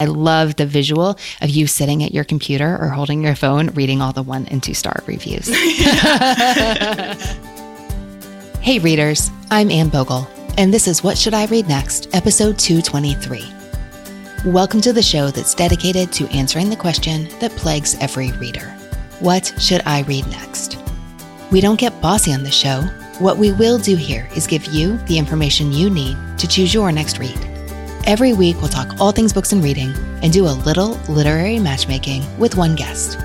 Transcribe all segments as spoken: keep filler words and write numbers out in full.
I love the visual of you sitting at your computer or holding your phone, reading all the one and two star reviews. Hey readers, I'm Anne Bogle, and this is What Should I Read Next, episode two twenty-three. Welcome to the show that's dedicated to answering the question that plagues every reader. What should I read next? We don't get bossy on this show. What we will do here is give you the information you need to choose your next read. Every week, we'll talk all things books and reading and do a little literary matchmaking with one guest.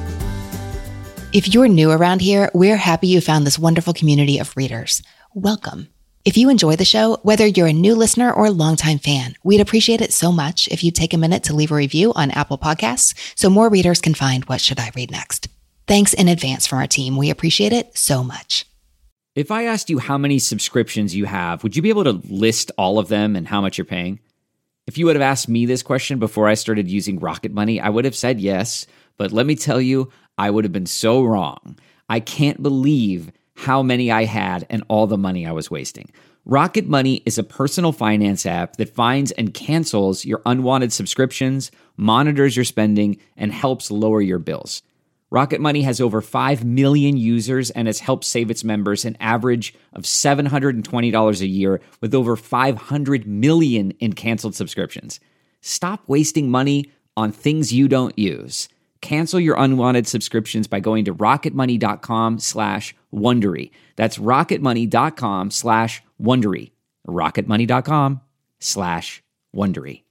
If you're new around here, we're happy you found this wonderful community of readers. Welcome. If you enjoy the show, whether you're a new listener or a longtime fan, we'd appreciate it so much if you'd take a minute to leave a review on Apple Podcasts so more readers can find What Should I Read Next. Thanks in advance from our team. We appreciate it so much. If I asked you how many subscriptions you have, would you be able to list all of them and how much you're paying? If you would have asked me this question before I started using Rocket Money, I would have said yes, but let me tell you, I would have been so wrong. I can't believe how many I had and all the money I was wasting. Rocket Money is a personal finance app that finds and cancels your unwanted subscriptions, monitors your spending, and helps lower your bills. Rocket Money has over five million users and has helped save its members an average of seven hundred twenty dollars a year with over five hundred million in canceled subscriptions. Stop wasting money on things you don't use. Cancel your unwanted subscriptions by going to rocketmoney.com slash Wondery. That's rocketmoney.com slash Wondery. rocketmoney.com slash Wondery.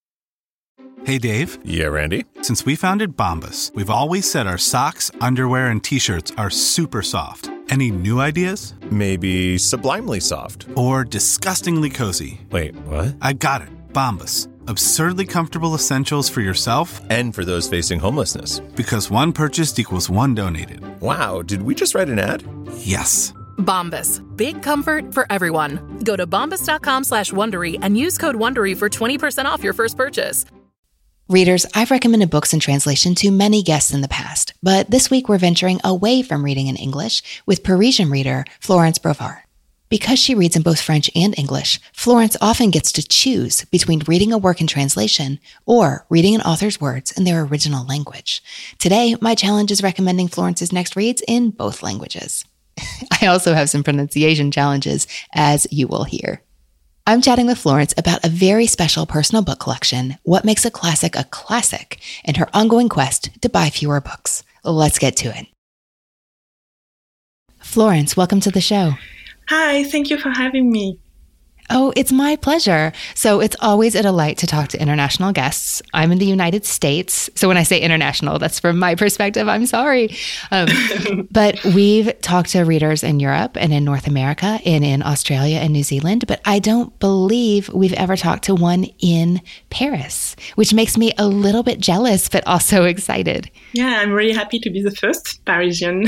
Hey, Dave. Yeah, Randy? Since we founded Bombas, we've always said our socks, underwear, and T-shirts are super soft. Any new ideas? Maybe sublimely soft. Or disgustingly cozy. Wait, what? I got it. Bombas. Absurdly comfortable essentials for yourself and for those facing homelessness. Because one purchased equals one donated. Wow, did we just write an ad? Yes. Bombas. Big comfort for everyone. Go to bombas.com slash Wondery and use code Wondery for twenty percent off your first purchase. Readers, I've recommended books in translation to many guests in the past, but this week we're venturing away from reading in English with Parisian reader Florence Brovard. Because she reads in both French and English, Florence often gets to choose between reading a work in translation or reading an author's words in their original language. Today, my challenge is recommending Florence's next reads in both languages. I also have some pronunciation challenges, as you will hear. I'm chatting with Florence about a very special personal book collection, what makes a classic a classic, and her ongoing quest to buy fewer books. Let's get to it. Florence, welcome to the show. Hi, thank you for having me. Oh, it's my pleasure. So it's always a delight to talk to international guests. I'm in the United States. So when I say international, that's from my perspective. I'm sorry. Um, but we've talked to readers in Europe and in North America and in Australia and New Zealand. But I don't believe we've ever talked to one in Paris, which makes me a little bit jealous, but also excited. Yeah, I'm really happy to be the first Parisian.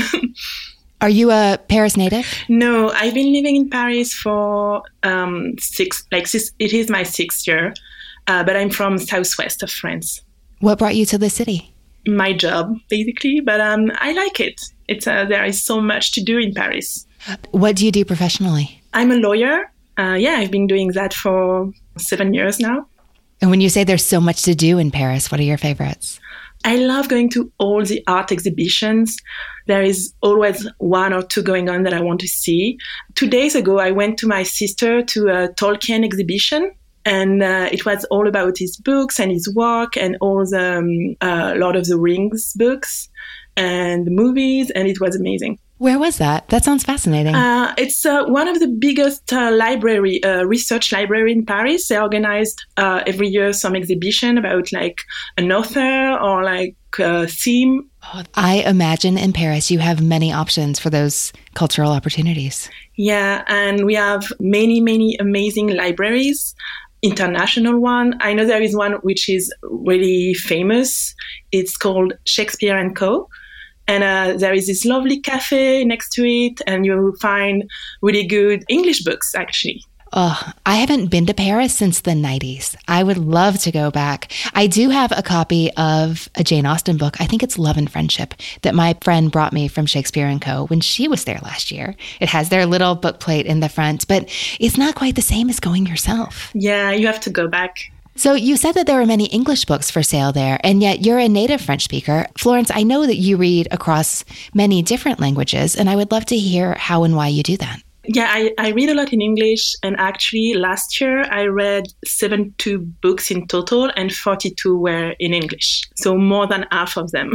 Are you a Paris native? No, I've been living in Paris for um, six, like six, it is my sixth year, uh, but I'm from southwest of France. What brought you to the city? My job, basically, but um, I like it. It's uh, there is so much to do in Paris. What do you do professionally? I'm a lawyer. Uh, yeah, I've been doing that for seven years now. And when you say there's so much to do in Paris, what are your favorites? I love going to all the art exhibitions. There is always one or two going on that I want to see. Two days ago, I went to my sister to a Tolkien exhibition, and uh, it was all about his books and his work and all the um, uh, Lord of the Rings books and the movies, and it was amazing. Where was that? That sounds fascinating. Uh, it's uh, one of the biggest uh, library, uh, research library in Paris. They organized uh, every year some exhibition about like an author or like a theme. I imagine in Paris you have many options for those cultural opportunities. Yeah, and we have many, many amazing libraries, international one. I know there is one which is really famous. It's called Shakespeare and Co. And uh, there is this lovely cafe next to it, and you'll find really good English books, actually. Oh, I haven't been to Paris since the nineties. I would love to go back. I do have a copy of a Jane Austen book. I think it's Love and Friendship that my friend brought me from Shakespeare and Co. when she was there last year. It has their little book plate in the front, but it's not quite the same as going yourself. Yeah, you have to go back. So you said that there were many English books for sale there, and yet you're a native French speaker. Florence, I know that you read across many different languages, and I would love to hear how and why you do that. Yeah, I, I read a lot in English, and actually last year I read seventy-two books in total and forty-two were in English, so more than half of them.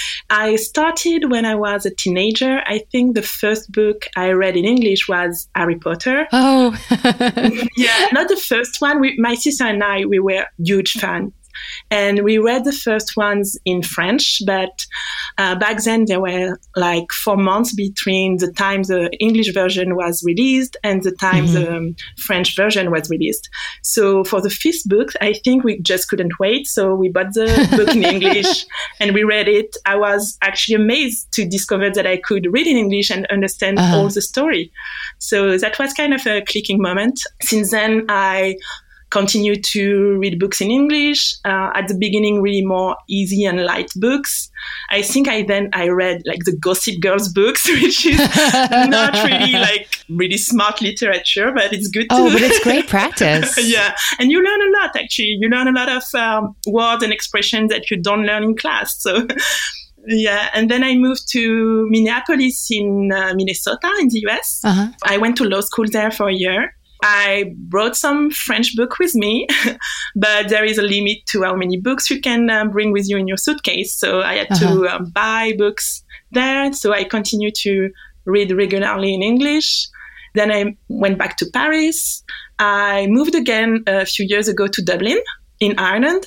I started when I was a teenager. I think the first book I read in English was Harry Potter. Oh, yeah, not the first one. We, my sister and I, we were huge fans. And we read the first ones in French, but uh, back then there were like four months between the time the English version was released and the time mm-hmm. the um, French version was released. So for the fifth book, I think we just couldn't wait. So we bought the book in English and we read it. I was actually amazed to discover that I could read in English and understand uh-huh. all the story. So that was kind of a clicking moment. Since then, I continue to read books in English. Uh, at the beginning, really more easy and light books. I think I then I read like the Gossip Girls books, which is not really like really smart literature, but it's good. Oh, to but it's great practice. Yeah, and you learn a lot actually. You learn a lot of um, words and expressions that you don't learn in class. So. Yeah, and then I moved to Minneapolis in uh, Minnesota in the U S. Uh-huh. I went to law school there for a year. I brought some French book with me, but there is a limit to how many books you can uh, bring with you in your suitcase. So I had uh-huh. to um, buy books there. So I continued to read regularly in English. Then I went back to Paris. I moved again a few years ago to Dublin in Ireland.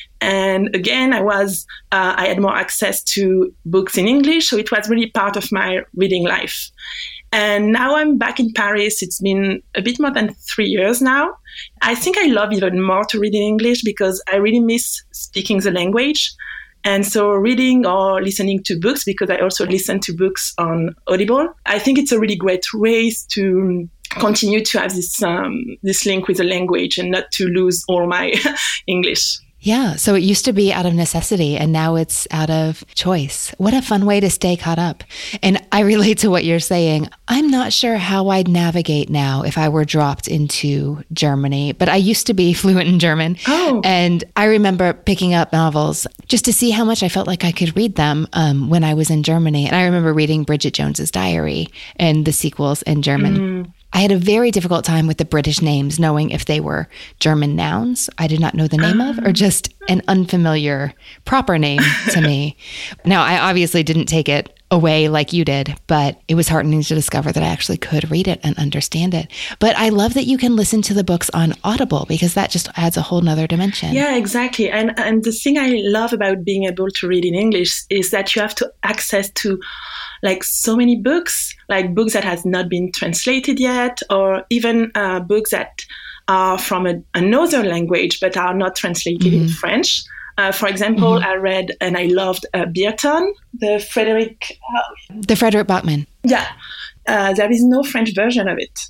And again, I was uh, I had more access to books in English. So it was really part of my reading life. And now I'm back in Paris. It's been a bit more than three years now. I think I love even more to read in English because I really miss speaking the language. And so reading or listening to books, because I also listen to books on Audible, I think it's a really great way to continue to have this um, this link with the language and not to lose all my English. Yeah. So it used to be out of necessity and now it's out of choice. What a fun way to stay caught up. And I relate to what you're saying. I'm not sure how I'd navigate now if I were dropped into Germany, but I used to be fluent in German. Oh. And I remember picking up novels just to see how much I felt like I could read them um, when I was in Germany. And I remember reading Bridget Jones's Diary and the sequels in German. Mm. I had a very difficult time with the British names, knowing if they were German nouns I did not know the name of, or just an unfamiliar proper name to me. Now, I obviously didn't take it away like you did, but it was heartening to discover that I actually could read it and understand it. But I love that you can listen to the books on Audible because that just adds a whole nother dimension. Yeah, exactly. And and the thing I love about being able to read in English is that you have to access to like so many books, like books that has not been translated yet, or even uh, books that are from a, another language but are not translated mm-hmm. in French. Uh, for example, mm-hmm. I read and I loved uh, Bearton, the Frederick... Uh, the Frederick Bachman. Yeah. Uh, there is no French version of it.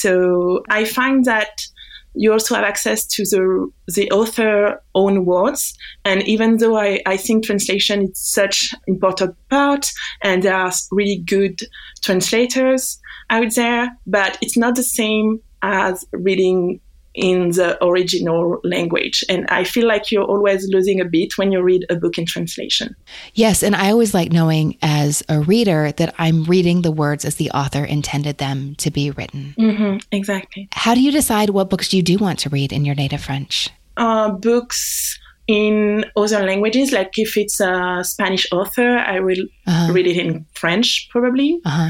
So I find that you also have access to the the author's own words. And even though I, I think translation is such an important part, and there are really good translators out there, but it's not the same as reading in the original language. And I feel like you're always losing a bit when you read a book in translation. Yes, and I always like knowing as a reader that I'm reading the words as the author intended them to be written. Mm-hmm, exactly. How do you decide what books you do want to read in your native French? Uh, books in other languages, like if it's a Spanish author, I will uh-huh. read it in French, probably. Uh-huh.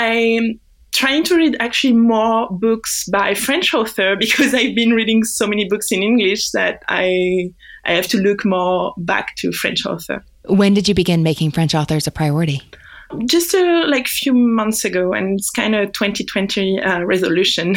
I'm trying to read actually more books by French author because I've been reading so many books in English that I I have to look more back to French author. When did you begin making French authors a priority? Just uh, like a few months ago, and it's kind of twenty twenty uh, resolution.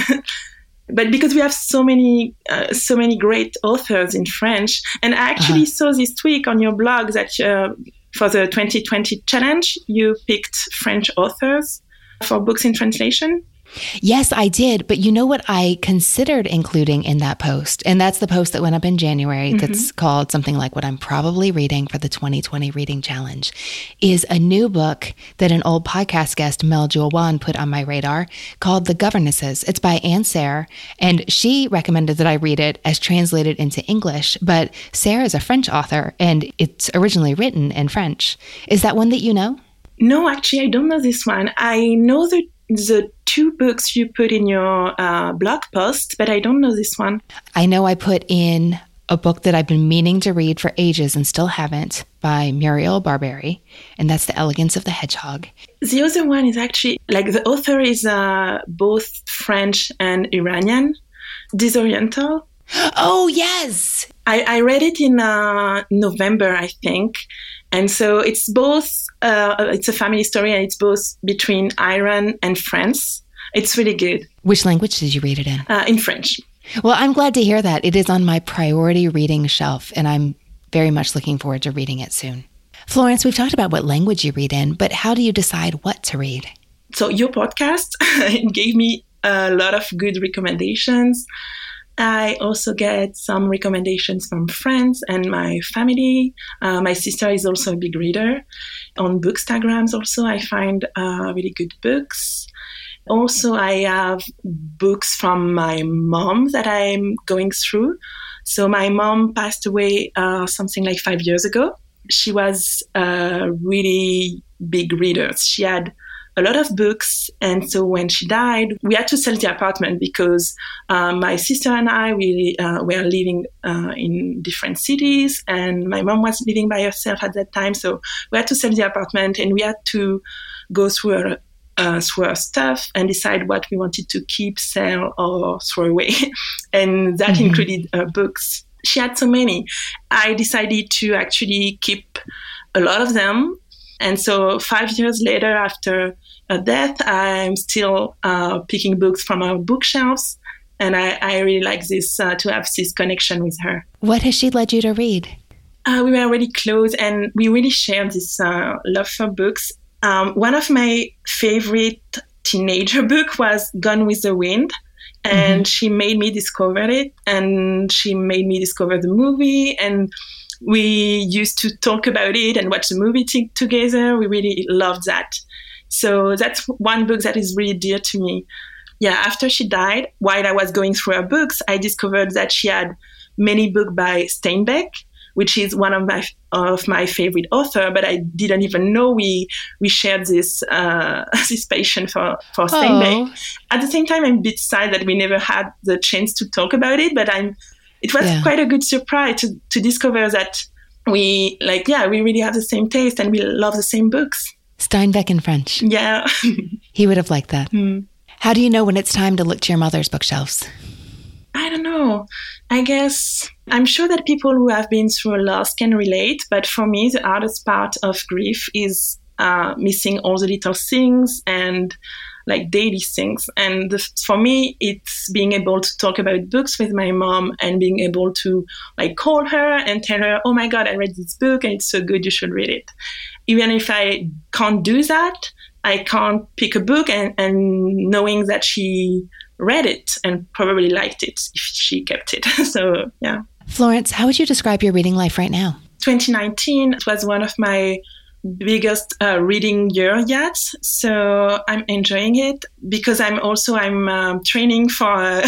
But because we have so many uh, so many great authors in French, and I actually uh-huh. saw this week on your blog that uh, for the twenty twenty challenge, you picked French authors for books in translation. Yes, I did. But you know what I considered including in that post? And that's the post that went up in January mm-hmm. that's called something like What I'm Probably Reading for the twenty twenty Reading Challenge, is a new book that an old podcast guest, Mel Jewell put on my radar called The Governesses. It's by Anne Sayre, and she recommended that I read it as translated into English. But Sayre is a French author, and it's originally written in French. Is that one that you know? No, actually, I don't know this one. I know the the two books you put in your uh, blog post, but I don't know this one. I know I put in a book that I've been meaning to read for ages and still haven't, by Muriel Barberi, and that's The Elegance of the Hedgehog. The other one is actually, like, the author is uh, both French and Iranian, Disoriental. Oh, yes! I, I read it in uh, November, I think. And so it's both, uh, it's a family story, and it's both between Iran and France. It's really good. Which language did you read it in? Uh, in French. Well, I'm glad to hear that. It is on my priority reading shelf, and I'm very much looking forward to reading it soon. Florence, we've talked about what language you read in, but how do you decide what to read? So your podcast gave me a lot of good recommendations. I also get some recommendations from friends and my family. Uh, my sister is also a big reader. On Bookstagrams also, I find uh, really good books. Also, I have books from my mom that I'm going through. So my mom passed away uh, something like five years ago. She was a really big reader. She had a lot of books. And so when she died, we had to sell the apartment because uh, my sister and I, we uh, were living uh, in different cities, and my mom was living by herself at that time. So we had to sell the apartment, and we had to go through her, uh, through her stuff and decide what we wanted to keep, sell, or throw away. And that mm-hmm. included her books. She had so many. I decided to actually keep a lot of them. And so five years later, after her death, I'm still uh, picking books from our bookshelves. And I, I really like this, uh, to have this connection with her. What has she led you to read? Uh, we were really close, and we really shared this uh, love for books. Um, one of my favorite teenager book was Gone with the Wind. And mm-hmm. she made me discover it. And she made me discover the movie. And we used to talk about it and watch the movie t- together. We really loved that. So that's one book that is really dear to me. Yeah, after she died, while I was going through her books, I discovered that she had many books by Steinbeck, which is one of my of my favorite author. But I didn't even know we we shared this uh, this passion for for Steinbeck. Oh. At the same time, I'm a bit sad that we never had the chance to talk about it. But I'm. It was yeah. quite a good surprise to, to discover that we, like, yeah, we really have the same taste and we love the same books. Steinbeck in French. Yeah. He would have liked that. Mm. How do you know when it's time to look to your mother's bookshelves? I don't know. I guess I'm sure that people who have been through a loss can relate. But for me, the hardest part of grief is uh, missing all the little things and like daily things. And the, for me, it's being able to talk about books with my mom and being able to like call her and tell her, oh my God, I read this book and it's so good, you should read it. Even if I can't do that, I can't pick a book and, and knowing that she read it and probably liked it if she kept it. So, yeah. Florence, how would you describe your reading life right now? twenty nineteen, it was one of my biggest uh, reading year yet, so I'm enjoying it because I'm also I'm um, training for a,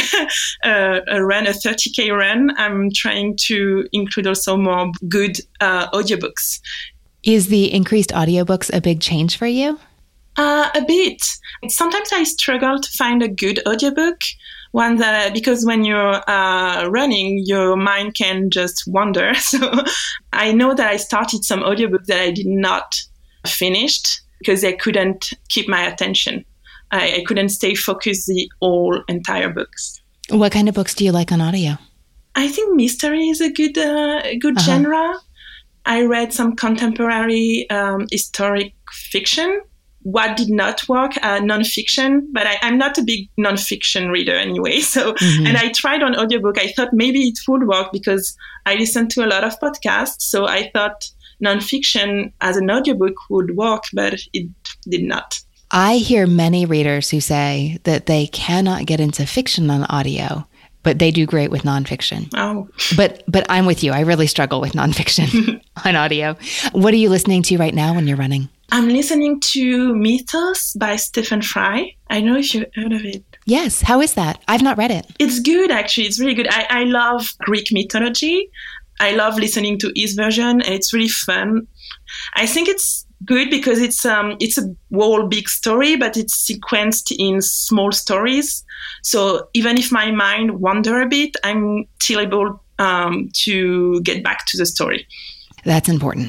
a, a run, a thirty K run. I'm trying to include also more good uh, audiobooks. Is the increased audiobooks a big change for you? Uh, a bit. Sometimes I struggle to find a good audiobook. One that, because when you're uh, running, your mind can just wander. So I know that I started some audiobooks that I did not finish because I couldn't keep my attention. I, I couldn't stay focused the whole entire books. What kind of books do you like on audio? I think mystery is a good, uh, a good uh-huh. genre. I read some contemporary um, historic fiction. What did not work, uh, nonfiction, but I, I'm not a big nonfiction reader anyway. So, mm-hmm. and I tried on audiobook. I thought maybe it would work because I listen to a lot of podcasts. So I thought nonfiction as an audiobook would work, but it did not. I hear many readers who say that they cannot get into fiction on audio, but they do great with nonfiction. Oh. But but I'm with you. I really struggle with nonfiction on audio. What are you listening to right now when you're running? I'm listening to Mythos by Stephen Fry. I don't know if you've heard of it. Yes. How is that? I've not read it. It's good, actually. It's really good. I, I love Greek mythology. I love listening to his version, and it's really fun. I think it's good because it's um it's a whole big story, but it's sequenced in small stories. So even if my mind wander a bit, I'm still able um, to get back to the story. That's important.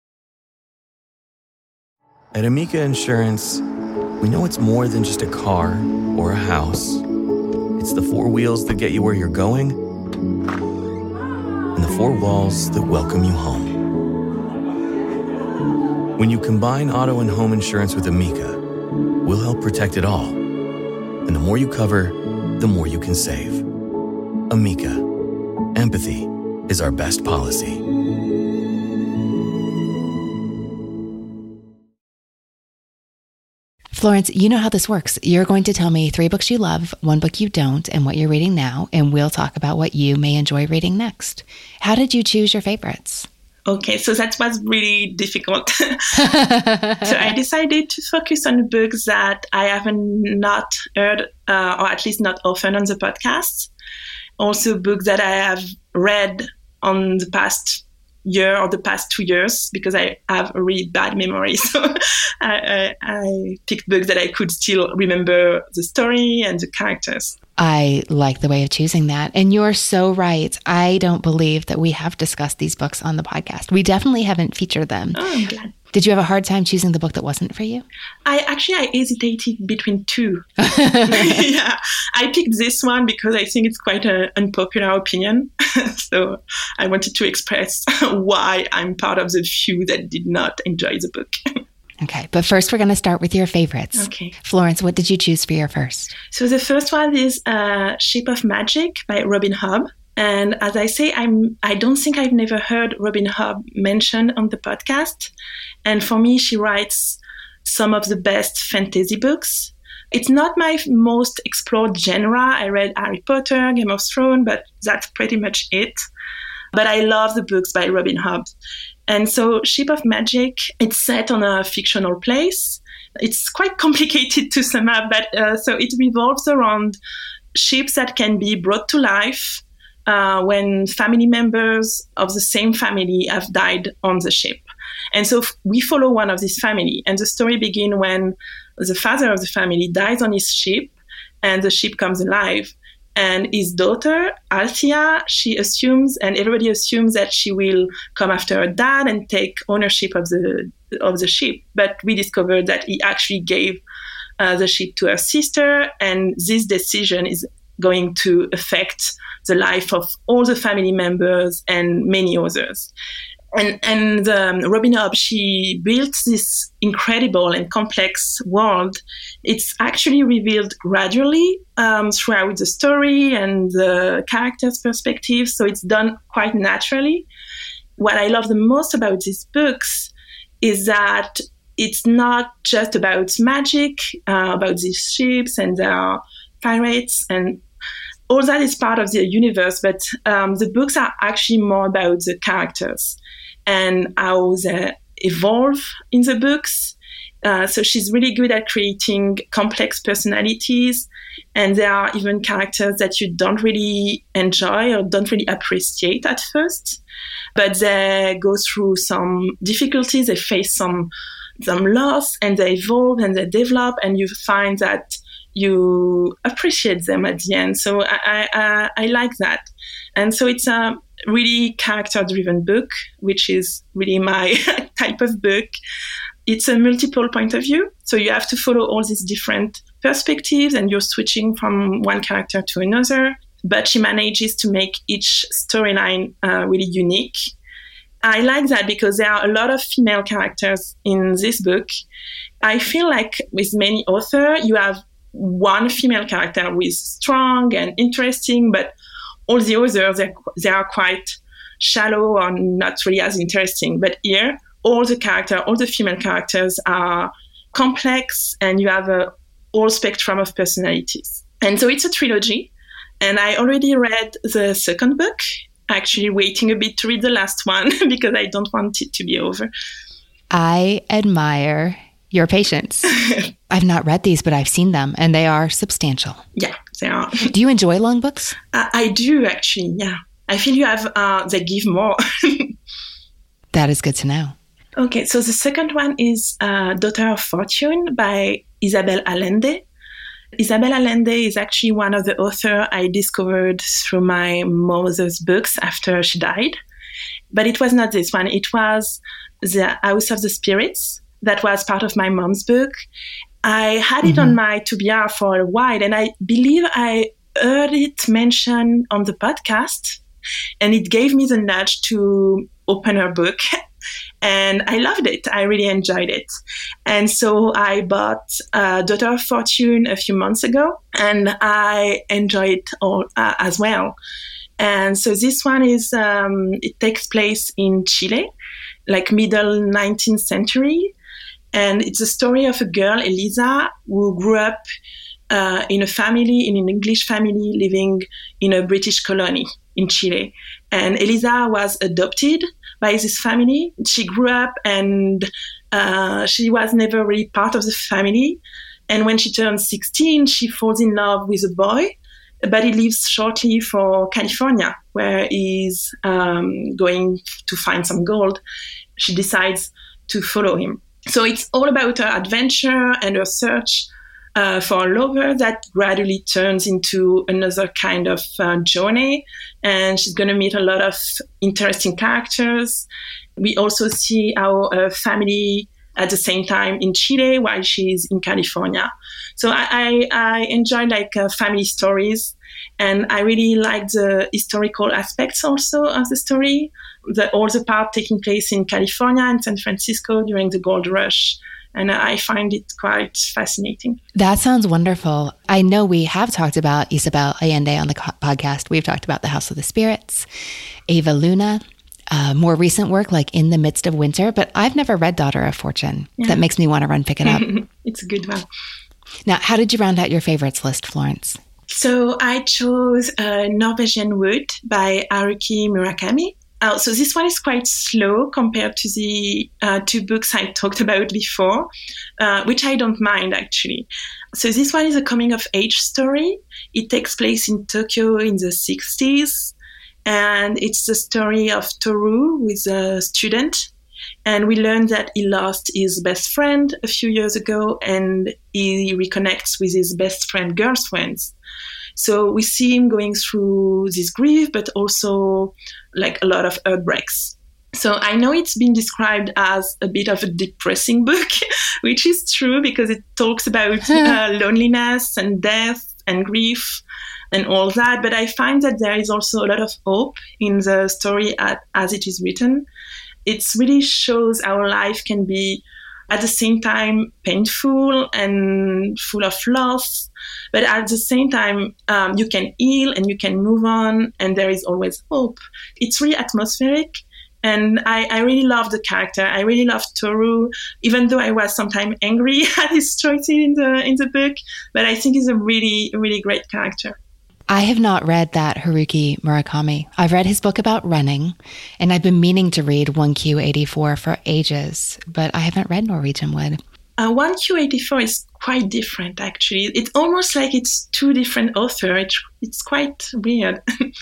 At Amica Insurance, we know it's more than just a car or a house. It's the four wheels that get you where you're going and the four walls that welcome you home. When you combine auto and home insurance with Amica, we'll help protect it all. And the more you cover, the more you can save. Amica. Empathy is our best policy. Florence, you know how this works. You're going to tell me three books you love, one book you don't, and what you're reading now, and we'll talk about what you may enjoy reading next. How did you choose your favorites? Okay, so that was really difficult. So I decided to focus on books that I haven't not heard, uh, or at least not often on the podcast. Also books that I have read on the past year or the past two years, because I have a really bad memory. So I, I, I picked books that I could still remember the story and the characters. I like the way of choosing that. And you're so right. I don't believe that we have discussed these books on the podcast. We definitely haven't featured them. Oh, I'm glad. Did you have a hard time choosing the book that wasn't for you? I actually, I hesitated between two. Yeah, I picked this one because I think it's quite an unpopular opinion. So I wanted to express why I'm part of the few that did not enjoy the book. Okay, but first we're going to start with your favorites. Okay. Florence, what did you choose for your first? So the first one is uh, Ship of Magic by Robin Hobb. And as I say, I'm, I don't think I've never heard Robin Hobb mentioned on the podcast. And for me, she writes some of the best fantasy books. It's not my most explored genre. I read Harry Potter, Game of Thrones, but that's pretty much it. But I love the books by Robin Hobb. And so Ship of Magic, it's set on a fictional place. It's quite complicated to sum up, but uh, so it revolves around ships that can be brought to life uh, when family members of the same family have died on the ship. And so we follow one of this family, and the story begins when the father of the family dies on his ship and the ship comes alive. And his daughter, Althea, she assumes, and everybody assumes that she will come after her dad and take ownership of the of the ship. But we discovered that he actually gave uh, the ship to her sister, and this decision is going to affect the life of all the family members and many others. And, and um, Robin Hobb, she built this incredible and complex world. It's actually revealed gradually um, throughout the story and the characters' perspectives, so it's done quite naturally. What I love the most about these books is that it's not just about magic, uh, about these ships and their pirates, and all that is part of the universe, but um, the books are actually more about the characters and how they evolve in the books. Uh, so she's really good at creating complex personalities, and there are even characters that you don't really enjoy or don't really appreciate at first, but they go through some difficulties, they face some some loss, and they evolve and they develop, and you find that you appreciate them at the end. So I, I, I like that. And so it's a really character-driven book, which is really my type of book. It's a multiple point of view. So you have to follow all these different perspectives, and you're switching from one character to another. But she manages to make each storyline uh, really unique. I like that because there are a lot of female characters in this book. I feel like with many authors, you have one female character who is strong and interesting, but all the others, they are quite shallow or not really as interesting. But here, all the characters, all the female characters are complex and you have a whole spectrum of personalities. And so it's a trilogy. And I already read the second book, actually waiting a bit to read the last one because I don't want it to be over. I admire your patience. I've not read these, but I've seen them, and they are substantial. Yeah, they are. Do you enjoy long books? I, I do, actually, yeah. I feel you have, uh, they give more. That is good to know. Okay, so the second one is uh, Daughter of Fortune by Isabel Allende. Isabel Allende is actually one of the authors I discovered through my mother's books after she died. But it was not this one. It was The House of the Spirits. That was part of my mom's book. I had it mm-hmm. on my T B R for a while, and I believe I heard it mentioned on the podcast, and it gave me the nudge to open her book. And I loved it. I really enjoyed it. And so I bought uh, Daughter of Fortune a few months ago, and I enjoyed it all uh, as well. And so this one is, um, it takes place in Chile, like middle nineteenth century. And it's a story of a girl, Elisa, who grew up uh, in a family, in an English family living in a British colony in Chile. And Elisa was adopted by this family. She grew up and uh, she was never really part of the family. And when she turns sixteen, she falls in love with a boy, but he leaves shortly for California, where he's um, going to find some gold. She decides to follow him. So it's all about her adventure and her search uh, for a lover that gradually turns into another kind of uh, journey. And she's going to meet a lot of interesting characters. We also see our uh, family at the same time in Chile while she's in California. So I, I, I enjoy like uh, family stories, and I really like the historical aspects also of the story. The, all the part taking place in California and San Francisco during the gold rush. And I find it quite fascinating. That sounds wonderful. I know we have talked about Isabel Allende on the co- podcast. We've talked about The House of the Spirits, Eva Luna, uh, more recent work like In the Midst of Winter, but I've never read Daughter of Fortune. Yeah. That makes me want to run pick it up. It's a good one. Now, how did you round out your favorites list, Florence? So I chose uh, Norwegian Wood by Haruki Murakami. Uh, so this one is quite slow compared to the uh, two books I talked about before, uh, which I don't mind actually. So this one is a coming-of-age story. It takes place in Tokyo in the sixties, and it's the story of Toru, who is a student. And we learn that he lost his best friend a few years ago, and he reconnects with his best friend girlfriends. So we see him going through this grief, but also like a lot of heartbreaks. So I know it's been described as a bit of a depressing book, which is true because it talks about uh, loneliness and death and grief and all that. But I find that there is also a lot of hope in the story at, as it is written. It really shows how life can be at the same time painful and full of loss, but at the same time um, you can heal and you can move on, and there is always hope. It's really atmospheric, and I, I really love the character. I really love Toru, even though I was sometimes angry at his choices in the in the book, but I think he's a really, really great character. I have not read that Haruki Murakami. I've read his book about running, and I've been meaning to read one Q eighty-four for ages, but I haven't read Norwegian Wood. Uh, one Q eighty-four is quite different, actually. It's almost like it's two different authors. It's, it's quite weird.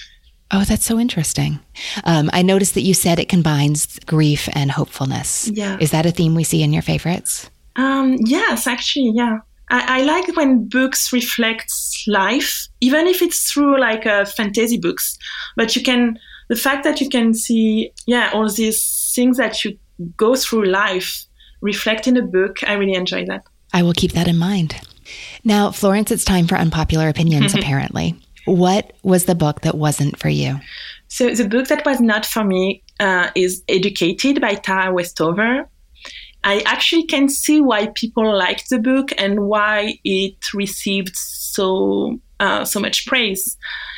Oh, that's so interesting. Um, I noticed that you said it combines grief and hopefulness. Yeah. Is that a theme we see in your favorites? Um, yes, actually, yeah. I, I like when books reflect life, even if it's through like uh, fantasy books. But you can, the fact that you can see, yeah, all these things that you go through life reflect in a book, I really enjoy that. I will keep that in mind. Now, Florence, it's time for unpopular opinions, apparently. What was the book that wasn't for you? So the book that was not for me uh, is Educated by Tara Westover. I actually can see why people liked the book and why it received so uh, so much praise.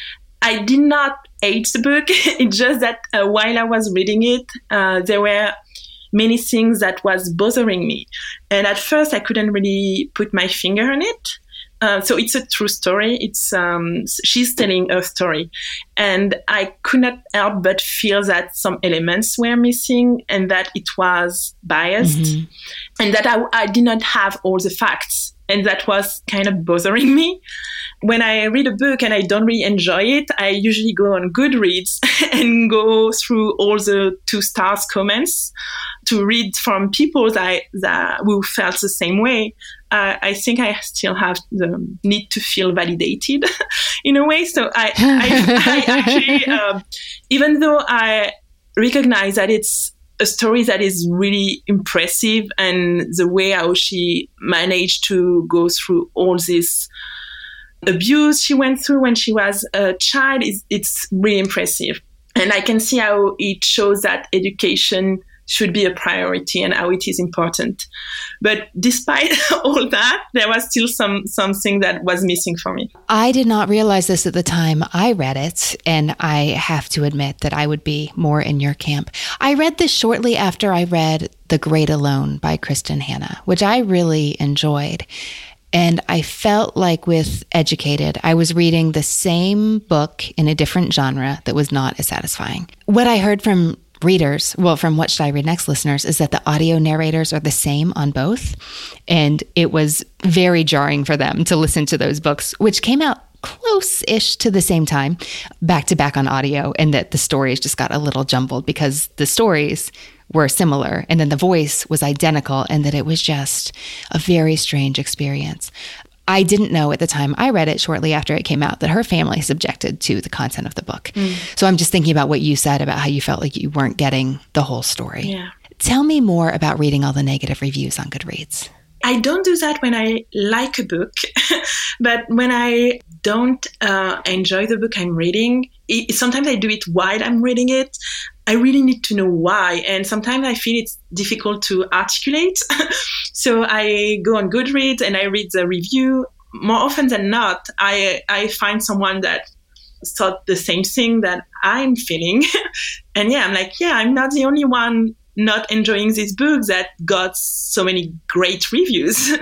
I did not hate the book. It's just that uh, while I was reading it, uh, there were many things that was bothering me. And at first, I couldn't really put my finger on it. Uh, so it's a true story. It's um, she's telling her story, and I could not help but feel that some elements were missing, and that it was biased, mm-hmm. and that I, I did not have all the facts, and that was kind of bothering me. When I read a book and I don't really enjoy it, I usually go on Goodreads and go through all the two stars comments to read from people that, that who felt the same way. Uh, I think I still have the need to feel validated in a way. So I, I, I actually, um, even though I recognize that it's a story that is really impressive, and the way how she managed to go through all this abuse she went through when she was a child, is it's really impressive. And I can see how it shows that education should be a priority and how it is important. But despite all that, there was still some something that was missing for me. I did not realize this at the time I read it, and I have to admit that I would be more in your camp. I read this shortly after I read The Great Alone by Kristin Hannah, which I really enjoyed. And I felt like with Educated, I was reading the same book in a different genre that was not as satisfying. What I heard from readers, well, from What Should I Read Next listeners, is that the audio narrators are the same on both. And it was very jarring for them to listen to those books, which came out close-ish to the same time, back to back on audio, and that the stories just got a little jumbled because the stories were similar and then the voice was identical, and that it was just a very strange experience. I didn't know at the time I read it shortly after it came out that her family subjected to the content of the book. Mm. So I'm just thinking about what you said about how you felt like you weren't getting the whole story. Yeah. Tell me more about reading all the negative reviews on Goodreads. I don't do that when I like a book, but when I don't uh, enjoy the book I'm reading, it, sometimes I do it while I'm reading it. I really need to know why, and sometimes I feel it's difficult to articulate. So I go on Goodreads and I read the review. More often than not, I I find someone that thought the same thing that I'm feeling. And yeah, I'm like, yeah, I'm not the only one not enjoying this book that got so many great reviews.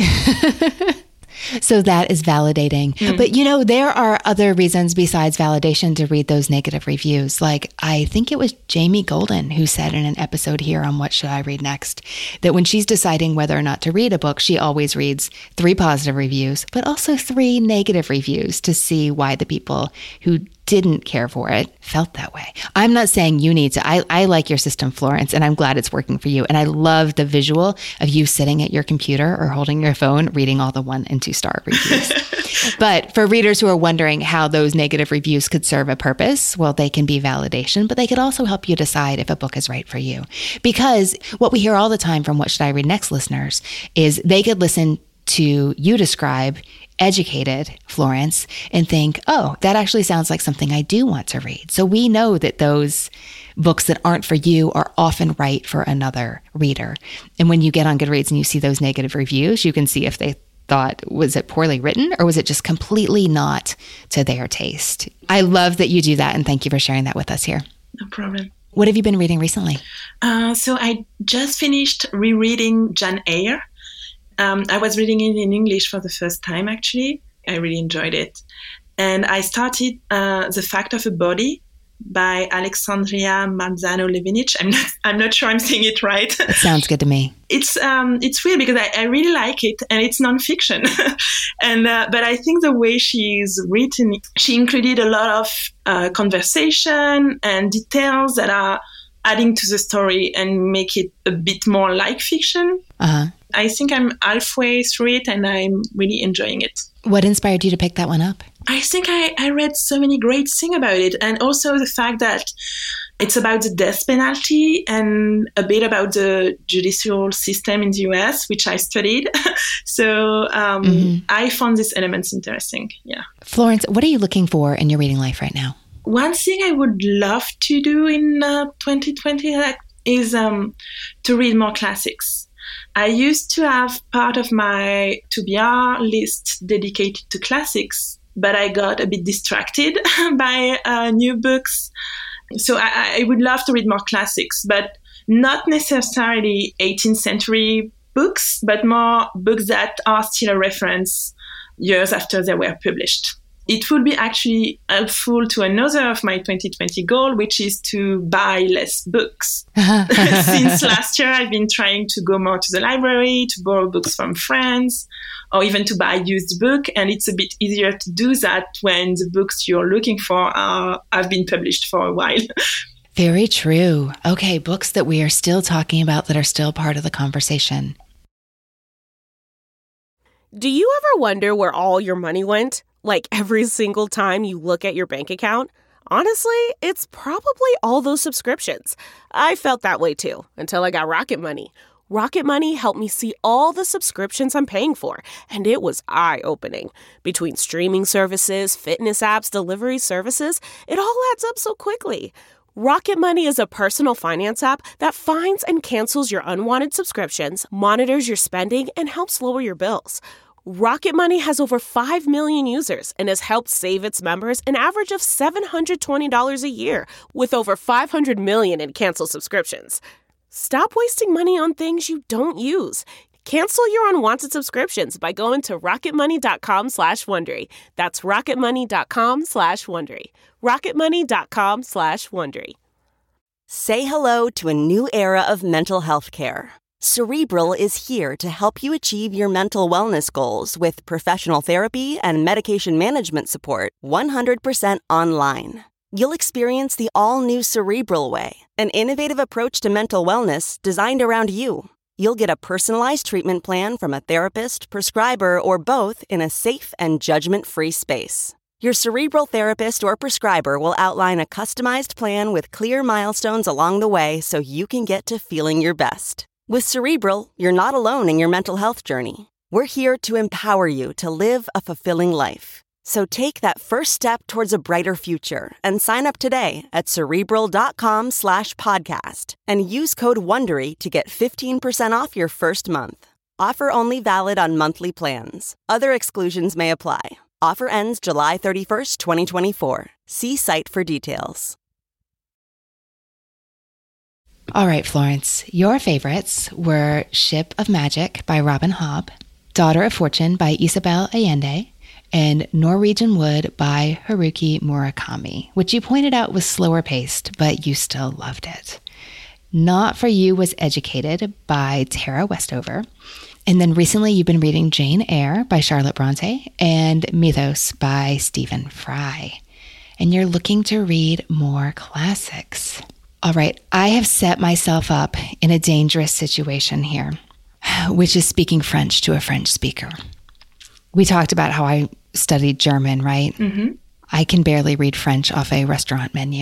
So that is validating. Mm. But, you know, there are other reasons besides validation to read those negative reviews. Like, I think it was Jamie Golden who said in an episode here on What Should I Read Next, that when she's deciding whether or not to read a book, she always reads three positive reviews, but also three negative reviews to see why the people who didn't care for it felt that way. I'm not saying you need to. I, I like your system, Florence, and I'm glad it's working for you. And I love the visual of you sitting at your computer or holding your phone, reading all the one and two star reviews. But for readers who are wondering how those negative reviews could serve a purpose, well, they can be validation, but they could also help you decide if a book is right for you. Because what we hear all the time from What Should I Read Next listeners is they could listen to you describe Educated, Florence, and think, oh, that actually sounds like something I do want to read. So we know that those books that aren't for you are often right for another reader. And when you get on Goodreads and you see those negative reviews, you can see if they thought, was it poorly written or was it just completely not to their taste? I love that you do that, and thank you for sharing that with us here. No problem. What have you been reading recently? Uh, so I just finished rereading Jane Eyre. Um, I was reading it in English for the first time, actually. I really enjoyed it. And I started uh, The Fact of a Body by Alexandria Marzano-Levinich. I'm not, I'm not sure I'm saying it right. It sounds good to me. It's um, it's weird because I, I really like it, and it's nonfiction. and uh, But I think the way she's written, she included a lot of uh, conversation and details that are adding to the story and make it a bit more like fiction. Uh-huh. I think I'm halfway through it and I'm really enjoying it. What inspired you to pick that one up? I think I, I read so many great things about it, and also the fact that it's about the death penalty and a bit about the judicial system in the U S, which I studied. so um, mm-hmm. I found these elements interesting. Yeah. Florence, what are you looking for in your reading life right now? One thing I would love to do in uh, twenty twenty is um, to read more classics. I used to have part of my to be R list dedicated to classics, but I got a bit distracted by uh, new books. So I, I would love to read more classics, but not necessarily eighteenth century books, but more books that are still a reference years after they were published. It would be actually helpful to another of my twenty twenty goal, which is to buy less books. Since last year, I've been trying to go more to the library, to borrow books from friends, or even to buy used book. And it's a bit easier to do that when the books you're looking for are, have been published for a while. Very true. Okay, books that we are still talking about that are still part of the conversation. Do you ever wonder where all your money went? Like every single time you look at your bank account? Honestly, it's probably all those subscriptions. I felt that way too, until I got Rocket Money. Rocket Money helped me see all the subscriptions I'm paying for, and it was eye-opening. Between streaming services, fitness apps, delivery services, it all adds up so quickly. Rocket Money is a personal finance app that finds and cancels your unwanted subscriptions, monitors your spending, and helps lower your bills. Rocket Money has over five million users and has helped save its members an average of seven hundred twenty dollars a year, with over five hundred million in canceled subscriptions. Stop wasting money on things you don't use. Cancel your unwanted subscriptions by going to rocketmoney.com slash Wondery. That's rocketmoney.com slash Wondery. rocketmoney.com slash Wondery. Say hello to a new era of mental health care. Cerebral is here to help you achieve your mental wellness goals with professional therapy and medication management support one hundred percent online. You'll experience the all-new Cerebral Way, an innovative approach to mental wellness designed around you. You'll get a personalized treatment plan from a therapist, prescriber, or both in a safe and judgment-free space. Your Cerebral therapist or prescriber will outline a customized plan with clear milestones along the way so you can get to feeling your best. With Cerebral, you're not alone in your mental health journey. We're here to empower you to live a fulfilling life. So take that first step towards a brighter future and sign up today at Cerebral.com slash podcast and use code WONDERY to get fifteen percent off your first month. Offer only valid on monthly plans. Other exclusions may apply. Offer ends July thirty-first, twenty twenty-four. See site for details. All right, Florence, your favorites were Ship of Magic by Robin Hobb, Daughter of Fortune by Isabel Allende, and Norwegian Wood by Haruki Murakami, which you pointed out was slower paced, but you still loved it. Not For You was Educated by Tara Westover. And then recently you've been reading Jane Eyre by Charlotte Bronte and Mythos by Stephen Fry. And you're looking to read more classics. All right, I have set myself up in a dangerous situation here, which is speaking French to a French speaker. We talked about how I studied German, right? Mm-hmm. I can barely read French off a restaurant menu.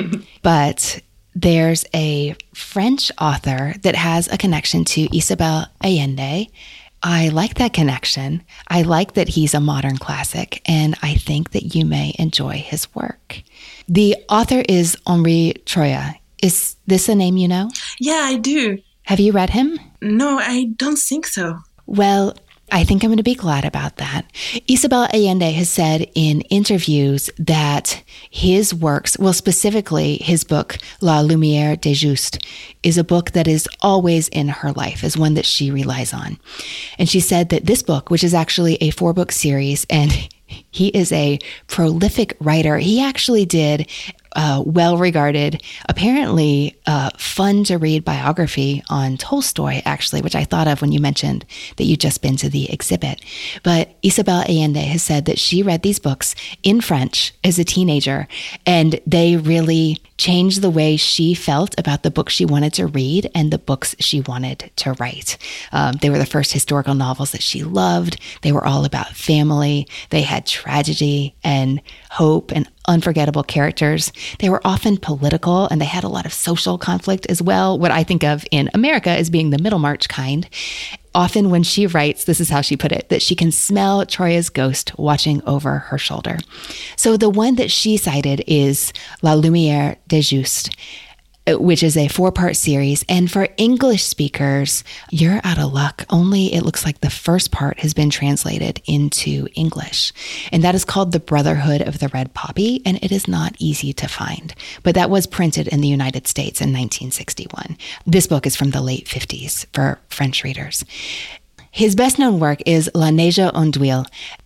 But there's a French author that has a connection to Isabel Allende. I like that connection. I like that he's a modern classic, and I think that you may enjoy his work. The author is Henri Troyat. Is this a name you know? Yeah, I do. Have you read him? No, I don't think so. Well, I think I'm going to be glad about that. Isabel Allende has said in interviews that his works, well, specifically his book, La Lumière des Justes, is a book that is always in her life, is one that she relies on. And she said that this book, which is actually a four-book series, and he is a prolific writer. He actually did a well-regarded, apparently uh, fun-to-read biography on Tolstoy, actually, which I thought of when you mentioned that you'd just been to the exhibit. But Isabel Allende has said that she read these books in French as a teenager, and they really changed the way she felt about the books she wanted to read and the books she wanted to write. Um, they were the first historical novels that she loved. They were all about family. They had tragedy and hope and unforgettable characters. They were often political, and they had a lot of social conflict as well, what I think of in America as being the Middlemarch kind. Often when she writes, this is how she put it, that she can smell Troya's ghost watching over her shoulder. So the one that she cited is La Lumière des Justes. which is a four-part series. And for English speakers, you're out of luck. Only it looks like the first part has been translated into English. And that is called The Brotherhood of the Red Poppy, and it is not easy to find. But that was printed in the United States in nineteen sixty-one. This book is from the late fifties for French readers. His best-known work is La Neige en d'huile.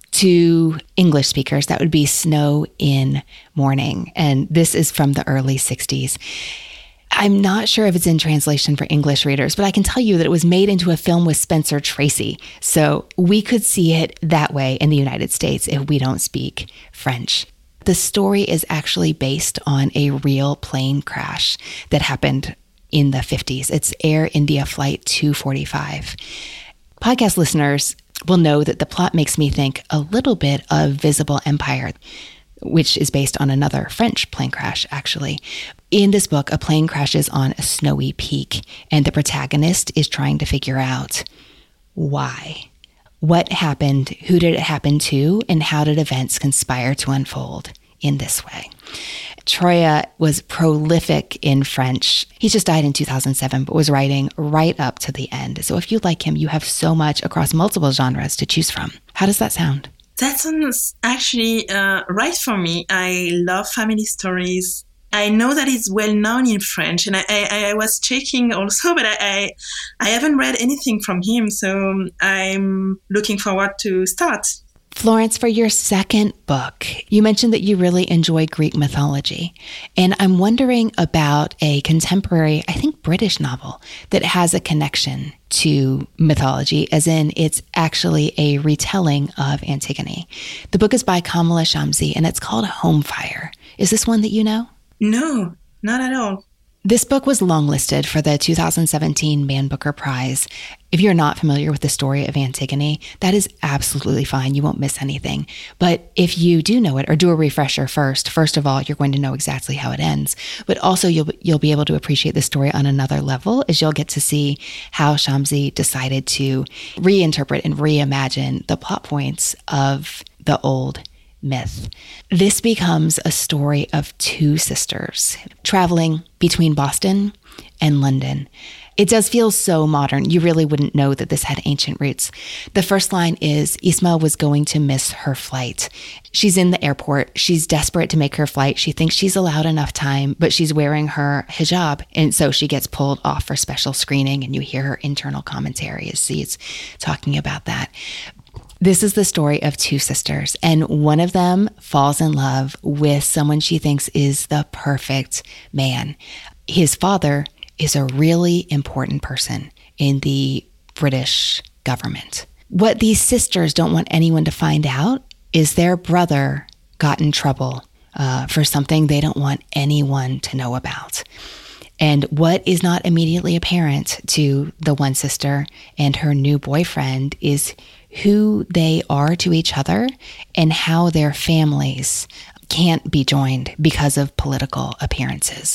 To English speakers, that would be Snow in Morning. And this is from the early sixties. I'm not sure if it's in translation for English readers, but I can tell you that it was made into a film with Spencer Tracy. So we could see it that way in the United States if we don't speak French. The story is actually based on a real plane crash that happened in the fifties. It's Air India Flight two forty-five. Podcast listeners will know that the plot makes me think a little bit of Visible Empire, which is based on another French plane crash, actually. In this book, a plane crashes on a snowy peak, and the protagonist is trying to figure out why. What happened, who did it happen to, and how did events conspire to unfold in this way? Troya was prolific in French. He just died in two thousand seven, but was writing right up to the end. So if you like him, you have so much across multiple genres to choose from. How does that sound? That sounds actually uh, right for me. I love family stories. I know that it's well known in French, and I, I, I was checking also, but I, I I haven't read anything from him, so I'm looking forward to start. Florence, for your second book, you mentioned that you really enjoy Greek mythology. And I'm wondering about a contemporary, I think British novel that has a connection to mythology, as in it's actually a retelling of Antigone. The book is by Kamala Shamsi, and it's called Home Fire. Is this one that you know? No, not at all. This book was longlisted for the two thousand seventeen Man Booker Prize. If you're not familiar with the story of Antigone, that is absolutely fine. You won't miss anything. But if you do know it, or do a refresher first, first of all, you're going to know exactly how it ends. But also you'll you'll be able to appreciate the story on another level, as you'll get to see how Shamsi decided to reinterpret and reimagine the plot points of the old myth. This becomes a story of two sisters traveling between Boston and London. It does feel so modern. You really wouldn't know that this had ancient roots. The first line is, Isma was going to miss her flight. She's in the airport. She's desperate to make her flight. She thinks she's allowed enough time, but she's wearing her hijab. And so she gets pulled off for special screening, and you hear her internal commentary as she's talking about that. This is the story of two sisters, and one of them falls in love with someone she thinks is the perfect man. His father is a really important person in the British government. What these sisters don't want anyone to find out is their brother got in trouble uh, for something they don't want anyone to know about. And what is not immediately apparent to the one sister and her new boyfriend is who they are to each other and how their families can't be joined because of political appearances.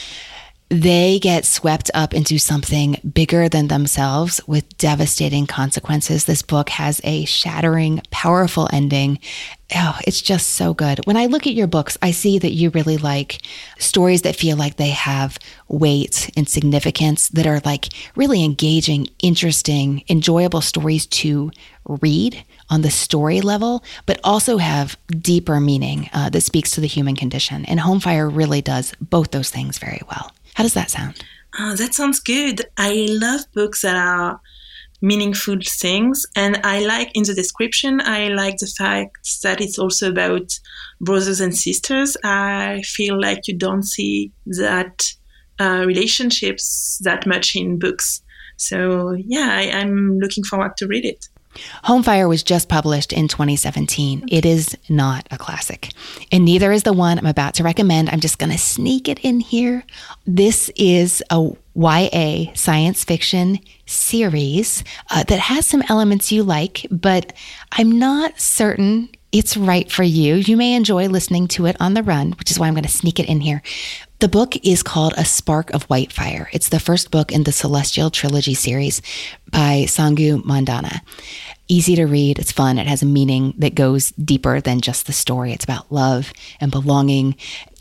They get swept up into something bigger than themselves with devastating consequences. This book has a shattering, powerful ending. Oh, it's just so good. When I look at your books, I see that you really like stories that feel like they have weight and significance, that are like really engaging, interesting, enjoyable stories to read on the story level, but also have deeper meaning uh, that speaks to the human condition. And Home Fire really does both those things very well. How does that sound? Oh, that sounds good. I love books that are meaningful things. And I like, in the description, I like the fact that it's also about brothers and sisters. I feel like you don't see that uh, relationships that much in books. So yeah, I, I'm looking forward to read it. Home Fire was just published in twenty seventeen. It is not a classic, and neither is the one I'm about to recommend. I'm just going to sneak it in here. This is a Y A science fiction series uh, that has some elements you like, but I'm not certain it's right for you. You may enjoy listening to it on the run, which is why I'm going to sneak it in here. The book is called A Spark of White Fire. It's the first book in the Celestial Trilogy series by Sangu Mandana. Easy to read. It's fun. It has a meaning that goes deeper than just the story. It's about love and belonging.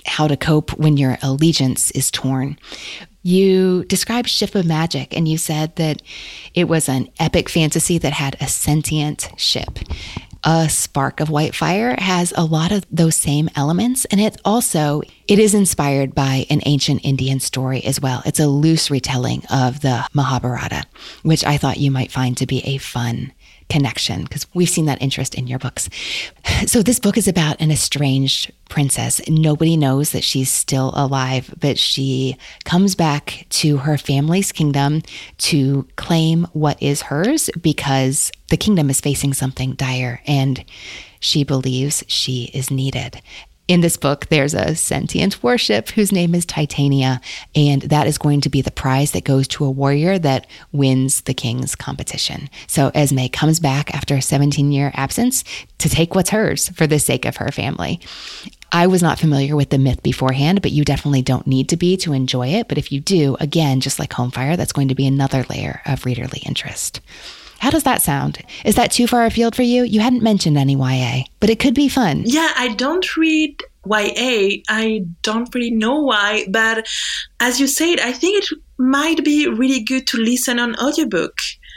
how to cope when your allegiance is torn. You described Ship of Magic, and you said that it was an epic fantasy that had a sentient ship. A Spark of White Fire has a lot of those same elements, and it also, it is inspired by an ancient Indian story as well. It's a loose retelling of the Mahabharata, which I thought you might find to be a fun connection, because we've seen that interest in your books. So this book is about an estranged princess. Nobody knows that she's still alive, but she comes back to her family's kingdom to claim what is hers because the kingdom is facing something dire and she believes she is needed. In this book, there's a sentient warship whose name is Titania, and that is going to be the prize that goes to a warrior that wins the king's competition. So Esme comes back after a seventeen-year absence to take what's hers for the sake of her family. I was not familiar with the myth beforehand, but you definitely don't need to be to enjoy it. But if you do, again, just like Homefire, that's going to be another layer of readerly interest. How does that sound? Is that too far afield for you? You hadn't mentioned any Y A, but it could be fun. Yeah, I don't read Y A. I don't really know why, but as you said, I think it might be really good to listen on audiobook.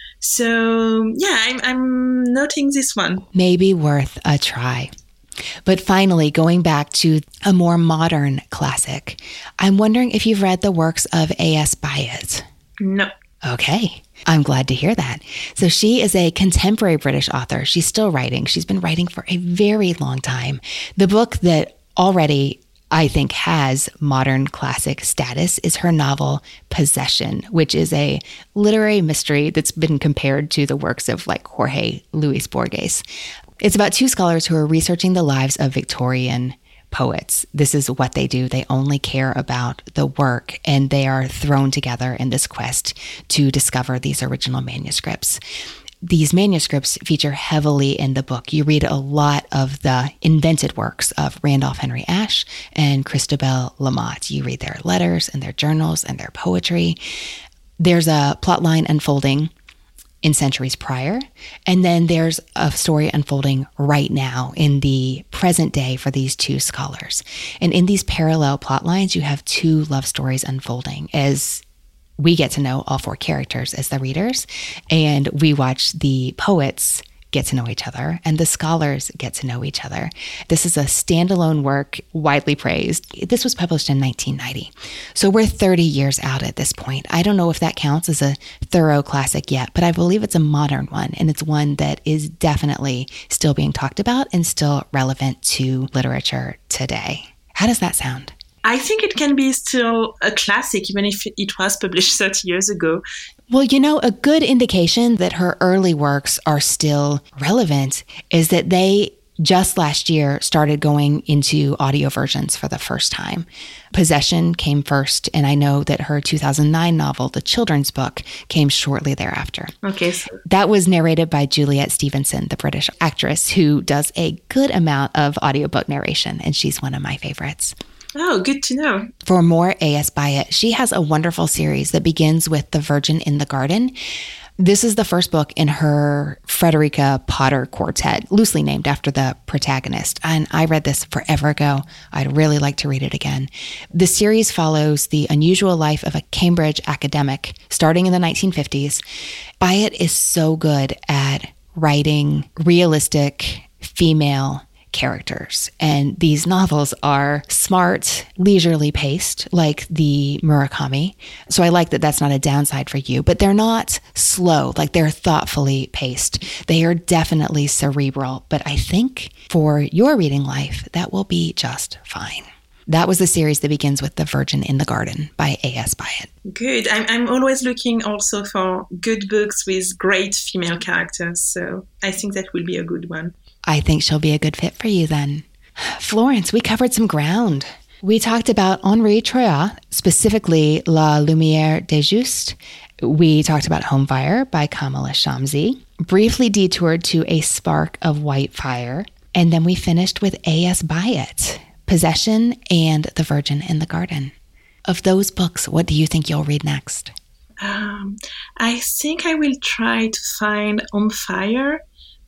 So yeah, I'm, I'm noting this one. Maybe worth a try. But finally, going back to a more modern classic, I'm wondering if you've read the works of A S Byatt. No. Okay. I'm glad to hear that. So she is a contemporary British author. She's still writing. She's been writing for a very long time. The book that already, I think, has modern classic status is her novel Possession, which is a literary mystery that's been compared to the works of like Jorge Luis Borges. It's about two scholars who are researching the lives of Victorian poets. This is what they do. They only care about the work, and they are thrown together in this quest to discover these original manuscripts. These manuscripts feature heavily in the book. You read a lot of the invented works of Randolph Henry Ashe and Christabel Lamotte. You read their letters and their journals and their poetry. There's a plotline unfolding in centuries prior. And then there's a story unfolding right now in the present day for these two scholars. And in these parallel plot lines, you have two love stories unfolding as we get to know all four characters as the readers, and we watch the poets get to know each other and the scholars get to know each other. This is a standalone work, widely praised. This was published in nineteen ninety. So we're thirty years out at this point. I don't know if that counts as a thorough classic yet, but I believe it's a modern one, and it's one that is definitely still being talked about and still relevant to literature today. How does that sound? I think it can be still a classic, even if it was published thirty years ago. Well, you know, a good indication that her early works are still relevant is that they just last year started going into audio versions for the first time. Possession came first, and I know that her two thousand nine novel, The Children's Book, came shortly thereafter. Okay. So- that was narrated by Juliet Stevenson, the British actress, who does a good amount of audiobook narration, and she's one of my favorites. Oh, good to know. For more A S Byatt, she has a wonderful series that begins with The Virgin in the Garden. This is the first book in her Frederica Potter quartet, loosely named after the protagonist. And I read this forever ago. I'd really like to read it again. The series follows the unusual life of a Cambridge academic starting in the nineteen fifties. Byatt is so good at writing realistic female characters. And these novels are smart, leisurely paced, like the Murakami. So I like that that's not a downside for you, but they're not slow, like they're thoughtfully paced. They are definitely cerebral, but I think for your reading life, that will be just fine. That was the series that begins with The Virgin in the Garden by A S Byatt. Good. I'm, I'm always looking also for good books with great female characters. So I think that will be a good one. I think she'll be a good fit for you then. Florence, we covered some ground. We talked about Henri Troyat, specifically La Lumière des Justes. We talked about Homefire by Kamala Shamsi, briefly detoured to A Spark of White Fire, and then we finished with A S Byatt, Possession and The Virgin in the Garden. Of those books, what do you think you'll read next? Um, I think I will try to find Homefire,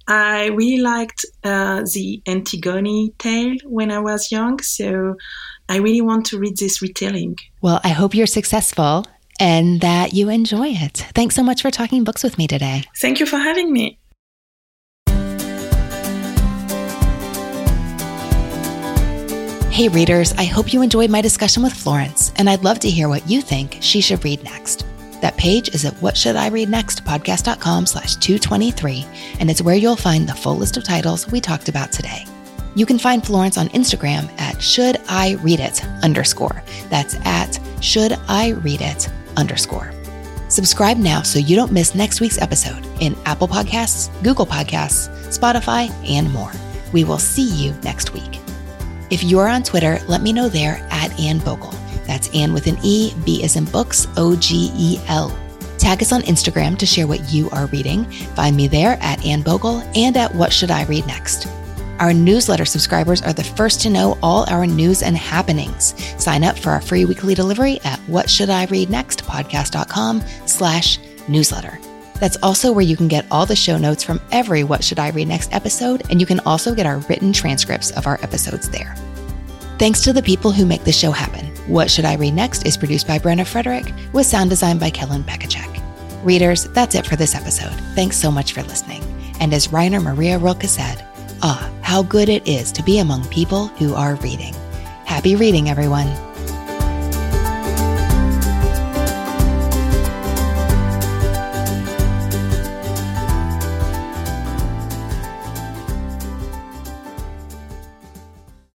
I really liked uh, the Antigone tale when I was young, so I really want to read this retelling. Well, I hope you're successful and that you enjoy it. Thanks so much for talking books with me today. Thank you for having me. Hey readers, I hope you enjoyed my discussion with Florence, and I'd love to hear what you think she should read next. That page is at whatshouldireadnextpodcast.com slash 223, and it's where you'll find the full list of titles we talked about today. You can find Florence on Instagram at should I read it underscore. That's at should I read it underscore. Subscribe now so you don't miss next week's episode in Apple Podcasts, Google Podcasts, Spotify, and more. We will see you next week. If you're on Twitter, let me know there at Anne Bogle. That's Anne with an E, B as in books, O G E L. Tag us on Instagram to share what you are reading. Find me there at Anne Bogle and at What Should I Read Next. Our newsletter subscribers are the first to know all our news and happenings. Sign up for our free weekly delivery at whatshouldireadnextpodcast.com slash newsletter. That's also where you can get all the show notes from every What Should I Read Next episode, and you can also get our written transcripts of our episodes there. Thanks to the people who make this show happen. What Should I Read Next is produced by Brenna Frederick with sound design by Kellen Pekacek. Readers, that's it for this episode. Thanks so much for listening. And as Rainer Maria Rilke said, ah, how good it is to be among people who are reading. Happy reading, everyone.